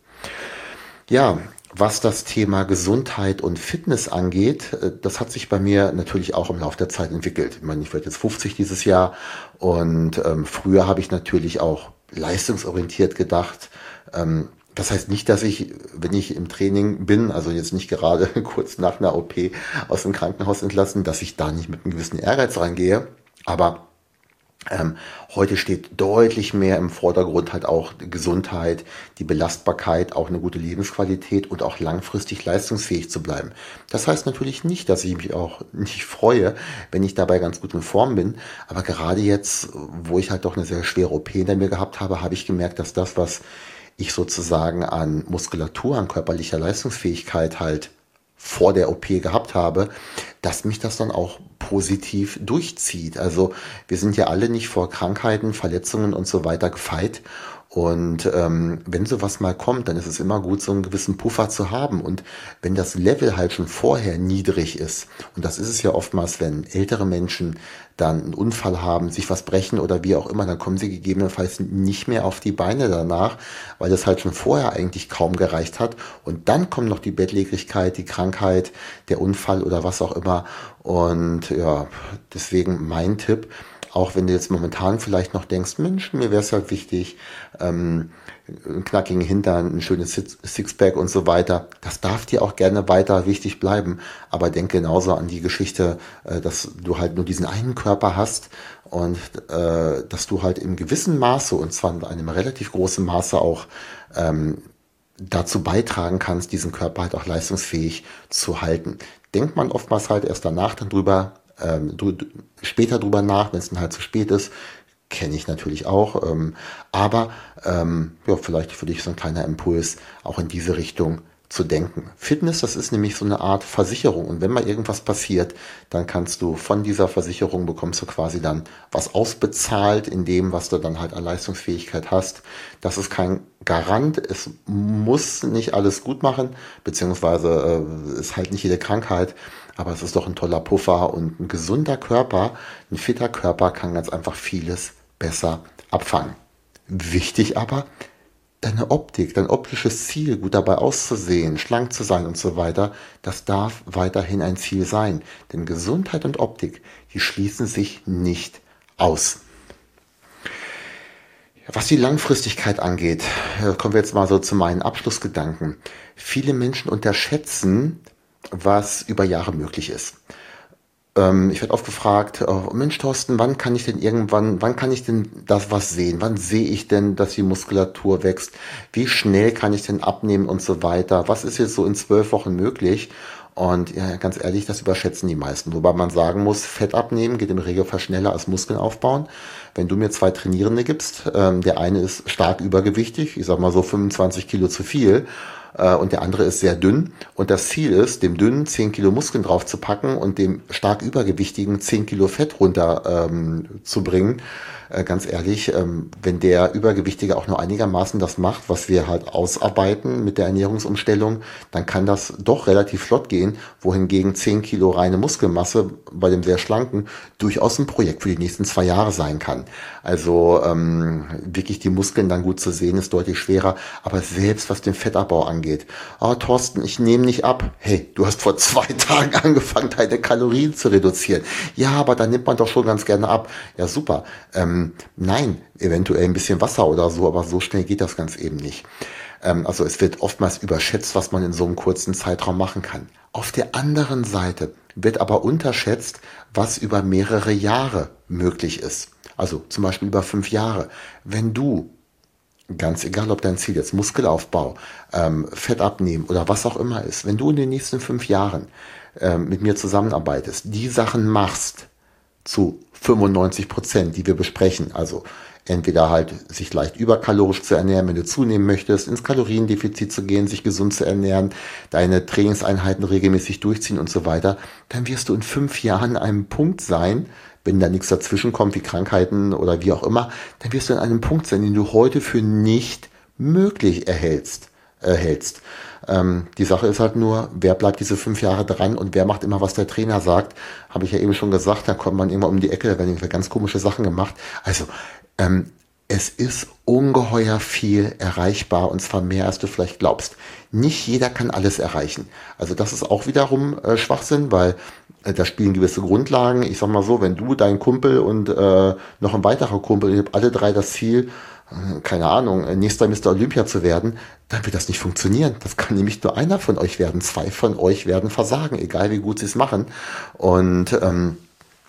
Ja, was das Thema Gesundheit und Fitness angeht, äh, das hat sich bei mir natürlich auch im Laufe der Zeit entwickelt. Ich meine, ich werde jetzt fünfzig dieses Jahr und ähm, früher habe ich natürlich auch leistungsorientiert gedacht. Ähm, das heißt nicht, dass ich, wenn ich im Training bin, also jetzt nicht gerade kurz nach einer O P aus dem Krankenhaus entlassen, dass ich da nicht mit einem gewissen Ehrgeiz rangehe. Aber ähm, heute steht deutlich mehr im Vordergrund halt auch die Gesundheit, die Belastbarkeit, auch eine gute Lebensqualität und auch langfristig leistungsfähig zu bleiben. Das heißt natürlich nicht, dass ich mich auch nicht freue, wenn ich dabei ganz gut in Form bin. Aber gerade jetzt, wo ich halt doch eine sehr schwere O P hinter mir gehabt habe, habe ich gemerkt, dass das, was ich sozusagen an Muskulatur, an körperlicher Leistungsfähigkeit halt vor der O P gehabt habe, dass mich das dann auch positiv durchzieht. Also wir sind ja alle nicht vor Krankheiten, Verletzungen und so weiter gefeit. Und ähm, wenn sowas mal kommt, dann ist es immer gut, so einen gewissen Puffer zu haben. Und wenn das Level halt schon vorher niedrig ist, und das ist es ja oftmals, wenn ältere Menschen dann einen Unfall haben, sich was brechen oder wie auch immer, dann kommen sie gegebenenfalls nicht mehr auf die Beine danach, weil das halt schon vorher eigentlich kaum gereicht hat. Und dann kommt noch die Bettlägerigkeit, die Krankheit, der Unfall oder was auch immer. Und ja, deswegen mein Tipp, auch wenn du jetzt momentan vielleicht noch denkst, Mensch, mir wäre es halt wichtig, ähm, einen knackigen Hintern, ein schönes Six- Sixpack und so weiter. Das darf dir auch gerne weiter wichtig bleiben. Aber denk genauso an die Geschichte, äh, dass du halt nur diesen einen Körper hast und äh, dass du halt im gewissen Maße, und zwar in einem relativ großen Maße auch, ähm, dazu beitragen kannst, diesen Körper halt auch leistungsfähig zu halten. Denkt man oftmals halt erst danach dann drüber, ähm, drü später drüber nach, wenn es dann halt zu spät ist, kenne ich natürlich auch. Ähm, aber ähm, ja, vielleicht für dich so ein kleiner Impuls, auch in diese Richtung zu denken. Fitness, das ist nämlich so eine Art Versicherung. Und wenn mal irgendwas passiert, dann kannst du von dieser Versicherung bekommst du quasi dann was ausbezahlt in dem, was du dann halt an Leistungsfähigkeit hast. Das ist kein Garant. Es muss nicht alles gut machen, beziehungsweise äh, ist halt nicht jede Krankheit. Aber es ist doch ein toller Puffer und ein gesunder Körper, ein fitter Körper kann ganz einfach vieles besser abfangen. Wichtig aber, deine Optik, dein optisches Ziel, gut dabei auszusehen, schlank zu sein und so weiter, das darf weiterhin ein Ziel sein. Denn Gesundheit und Optik, die schließen sich nicht aus. Was die Langfristigkeit angeht, äh, kommen wir jetzt mal so zu meinen Abschlussgedanken. Viele Menschen unterschätzen, was über Jahre möglich ist. Ähm, ich werde oft gefragt, oh, Mensch Thorsten, wann kann ich denn irgendwann, wann kann ich denn das was sehen? Wann sehe ich denn, dass die Muskulatur wächst? Wie schnell kann ich denn abnehmen und so weiter? Was ist jetzt so in zwölf Wochen möglich? Und ja, ganz ehrlich, das überschätzen die meisten. Wobei man sagen muss, Fett abnehmen geht im Regelfall schneller als Muskeln aufbauen. Wenn du mir zwei Trainierende gibst, ähm, der eine ist stark übergewichtig, ich sag mal so fünfundzwanzig Kilo zu viel, äh, und der andere ist sehr dünn. Und das Ziel ist, dem dünnen zehn Kilo Muskeln drauf zu packen und dem stark übergewichtigen zehn Kilo Fett runter ähm, zu bringen. Äh, ganz ehrlich, ähm, wenn der Übergewichtige auch nur einigermaßen das macht, was wir halt ausarbeiten mit der Ernährungsumstellung, dann kann das doch relativ flott gehen, wohingegen zehn Kilo reine Muskelmasse bei dem sehr schlanken durchaus ein Projekt für die nächsten zwei Jahre sein kann. Also ähm, wirklich die Muskeln dann gut zu sehen, ist deutlich schwerer, aber selbst was den Fettabbau angeht. Oh, Thorsten, ich nehme nicht ab. Hey, du hast vor zwei Tagen angefangen, deine Kalorien zu reduzieren. Ja, aber dann nimmt man doch schon ganz gerne ab. Ja, super. Ähm, Nein, eventuell ein bisschen Wasser oder so, aber so schnell geht das ganz eben nicht. Ähm, also es wird oftmals überschätzt, was man in so einem kurzen Zeitraum machen kann. Auf der anderen Seite wird aber unterschätzt, was über mehrere Jahre möglich ist. Also zum Beispiel über fünf Jahre. Wenn du, ganz egal ob dein Ziel jetzt Muskelaufbau, ähm, Fett abnehmen oder was auch immer ist, wenn du in den nächsten fünf Jahren ähm, mit mir zusammenarbeitest, die Sachen machst, zu fünfundneunzig Prozent, die wir besprechen. Also entweder halt sich leicht überkalorisch zu ernähren, wenn du zunehmen möchtest, ins Kaloriendefizit zu gehen, sich gesund zu ernähren, deine Trainingseinheiten regelmäßig durchziehen und so weiter, dann wirst du in fünf Jahren an einem Punkt sein, wenn da nichts dazwischen kommt, wie Krankheiten oder wie auch immer, dann wirst du an einem Punkt sein, den du heute für nicht möglich erhältst. erhältst. Ähm, die Sache ist halt nur, wer bleibt diese fünf Jahre dran und wer macht immer, was der Trainer sagt. Habe ich ja eben schon gesagt, da kommt man immer um die Ecke, da werden irgendwie ganz komische Sachen gemacht. Also, ähm, es ist ungeheuer viel erreichbar und zwar mehr, als du vielleicht glaubst. Nicht jeder kann alles erreichen. Also das ist auch wiederum äh, Schwachsinn, weil äh, da spielen gewisse Grundlagen. Ich sag mal so, wenn du, dein Kumpel und äh, noch ein weiterer Kumpel, ihr habt alle drei das Ziel, keine Ahnung, nächster Mister Olympia zu werden, dann wird das nicht funktionieren. Das kann nämlich nur einer von euch werden. Zwei von euch werden versagen, egal wie gut sie es machen. Und ähm,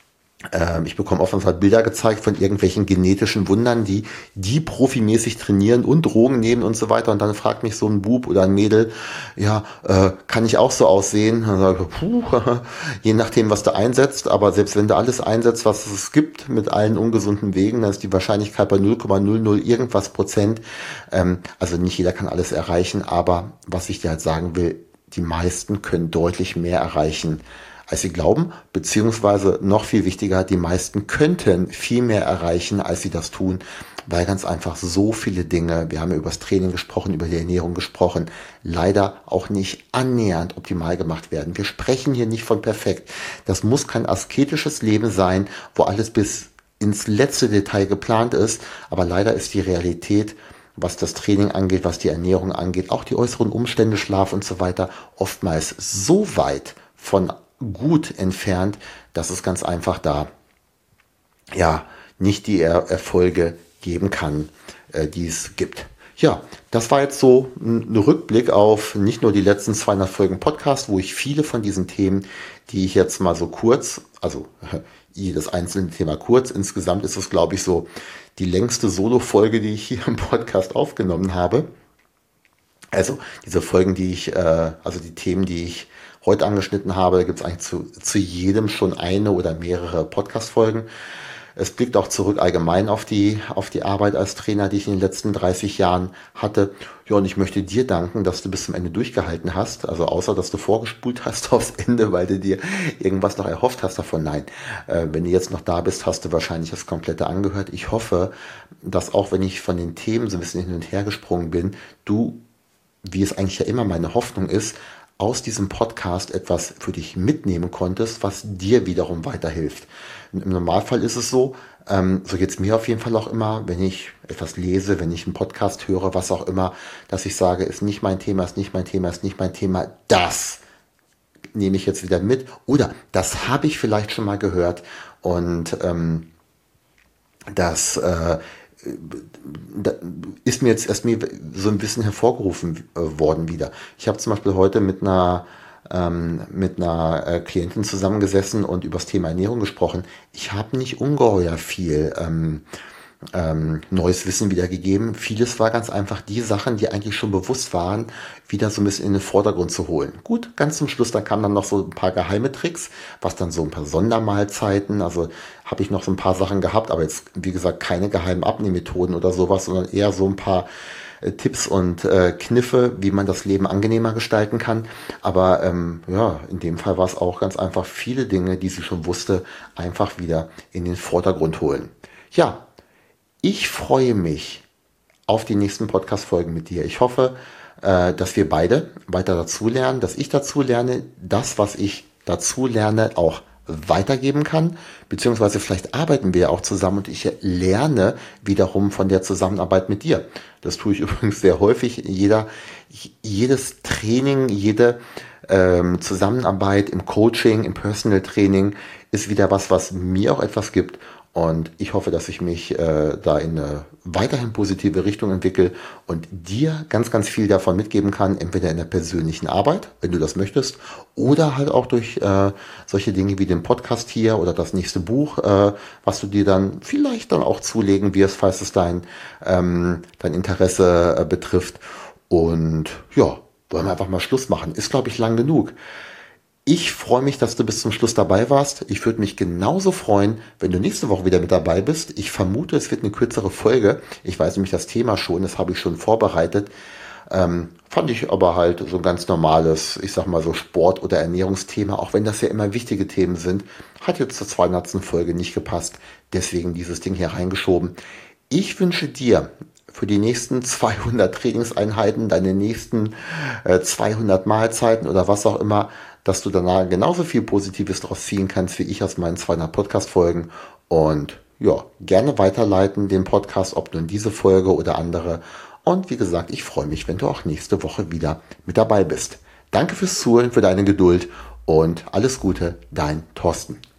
ähm, ich bekomme oftmals halt Bilder gezeigt von irgendwelchen genetischen Wundern, die die profimäßig trainieren und Drogen nehmen und so weiter. Und dann fragt mich so ein Bub oder ein Mädel, ja, äh, kann ich auch so aussehen? Dann sage ich, puh, je nachdem, was du einsetzt. Aber selbst wenn du alles einsetzt, was es gibt, mit allen ungesunden Wegen, dann ist die Wahrscheinlichkeit bei null Komma null null irgendwas Prozent. Ähm, also nicht jeder kann alles erreichen. Aber was ich dir halt sagen will, die meisten können deutlich mehr erreichen, als sie glauben, beziehungsweise noch viel wichtiger, die meisten könnten viel mehr erreichen, als sie das tun, weil ganz einfach so viele Dinge, wir haben ja über das Training gesprochen, über die Ernährung gesprochen, leider auch nicht annähernd optimal gemacht werden. Wir sprechen hier nicht von perfekt. Das muss kein asketisches Leben sein, wo alles bis ins letzte Detail geplant ist, aber leider ist die Realität, was das Training angeht, was die Ernährung angeht, auch die äußeren Umstände, Schlaf und so weiter, oftmals so weit von gut entfernt, dass es ganz einfach da ja nicht die er Erfolge geben kann, äh, die es gibt. Ja, das war jetzt so ein Rückblick auf nicht nur die letzten zweihundert Folgen Podcast, wo ich viele von diesen Themen, die ich jetzt mal so kurz, also jedes einzelne Thema kurz, insgesamt ist es, glaube ich, so die längste Solo-Folge, die ich hier im Podcast aufgenommen habe. Also diese Folgen, die ich, äh, also die Themen, die ich heute angeschnitten habe, gibt es eigentlich zu, zu jedem schon eine oder mehrere Podcast-Folgen. Es blickt auch zurück allgemein auf die, auf die Arbeit als Trainer, die ich in den letzten dreißig Jahren hatte. Ja, und ich möchte dir danken, dass du bis zum Ende durchgehalten hast. Also außer, dass du vorgespult hast aufs Ende, weil du dir irgendwas noch erhofft hast davon. Nein, äh, wenn du jetzt noch da bist, hast du wahrscheinlich das Komplette angehört. Ich hoffe, dass auch wenn ich von den Themen so ein bisschen hin und her gesprungen bin, du, wie es eigentlich ja immer meine Hoffnung ist, aus diesem Podcast etwas für dich mitnehmen konntest, was dir wiederum weiterhilft. Im Normalfall ist es so, ähm, so geht es mir auf jeden Fall auch immer, wenn ich etwas lese, wenn ich einen Podcast höre, was auch immer, dass ich sage, ist nicht mein Thema, ist nicht mein Thema, ist nicht mein Thema, das nehme ich jetzt wieder mit oder das habe ich vielleicht schon mal gehört und ähm, das äh, da ist mir jetzt erst mir so ein bisschen hervorgerufen äh, worden wieder. Ich habe zum Beispiel heute mit einer ähm, mit einer äh, Klientin zusammengesessen und über das Thema Ernährung gesprochen. Ich habe nicht ungeheuer viel ähm, ähm, neues Wissen wiedergegeben. Vieles war ganz einfach die Sachen, die eigentlich schon bewusst waren, wieder so ein bisschen in den Vordergrund zu holen. Gut, ganz zum Schluss, da kamen dann noch so ein paar geheime Tricks, was dann so ein paar Sondermahlzeiten, also habe ich noch so ein paar Sachen gehabt, aber jetzt, wie gesagt, keine geheimen Abnehmmethoden oder sowas, sondern eher so ein paar äh, Tipps und äh, Kniffe, wie man das Leben angenehmer gestalten kann. Aber ähm, ja, in dem Fall war es auch ganz einfach viele Dinge, die sie schon wusste, einfach wieder in den Vordergrund holen. Ja, ich freue mich auf die nächsten Podcast-Folgen mit dir. Ich hoffe, äh, dass wir beide weiter dazulernen, dass ich dazu lerne, das, was ich dazu lerne, auch weitergeben kann, beziehungsweise vielleicht arbeiten wir ja auch zusammen und ich lerne wiederum von der Zusammenarbeit mit dir. Das tue ich übrigens sehr häufig. Jeder, jedes Training, jede ähm, Zusammenarbeit im Coaching, im Personal Training ist wieder was, was mir auch etwas gibt. Und ich hoffe, dass ich mich äh, da in eine weiterhin positive Richtung entwickle und dir ganz, ganz viel davon mitgeben kann, entweder in der persönlichen Arbeit, wenn du das möchtest, oder halt auch durch äh, solche Dinge wie den Podcast hier oder das nächste Buch, äh, was du dir dann vielleicht dann auch zulegen wirst, falls es dein, ähm, dein Interesse äh, betrifft. Und ja, wollen wir einfach mal Schluss machen. Ist, glaube ich, lang genug. Ich freue mich, dass du bis zum Schluss dabei warst. Ich würde mich genauso freuen, wenn du nächste Woche wieder mit dabei bist. Ich vermute, es wird eine kürzere Folge. Ich weiß nämlich das Thema schon, das habe ich schon vorbereitet. Ähm, fand ich aber halt so ein ganz normales, ich sag mal so Sport- oder Ernährungsthema, auch wenn das ja immer wichtige Themen sind. Hat jetzt zur zweihundertsten Folge nicht gepasst, deswegen dieses Ding hier reingeschoben. Ich wünsche dir für die nächsten zweihundert Trainingseinheiten, deine nächsten äh, zweihundert Mahlzeiten oder was auch immer, dass du danach genauso viel Positives draus ziehen kannst wie ich aus meinen zweihundert Podcast-Folgen. Und ja, gerne weiterleiten den Podcast, ob nun diese Folge oder andere. Und wie gesagt, ich freue mich, wenn du auch nächste Woche wieder mit dabei bist. Danke fürs Zuhören, für deine Geduld und alles Gute, dein Thorsten.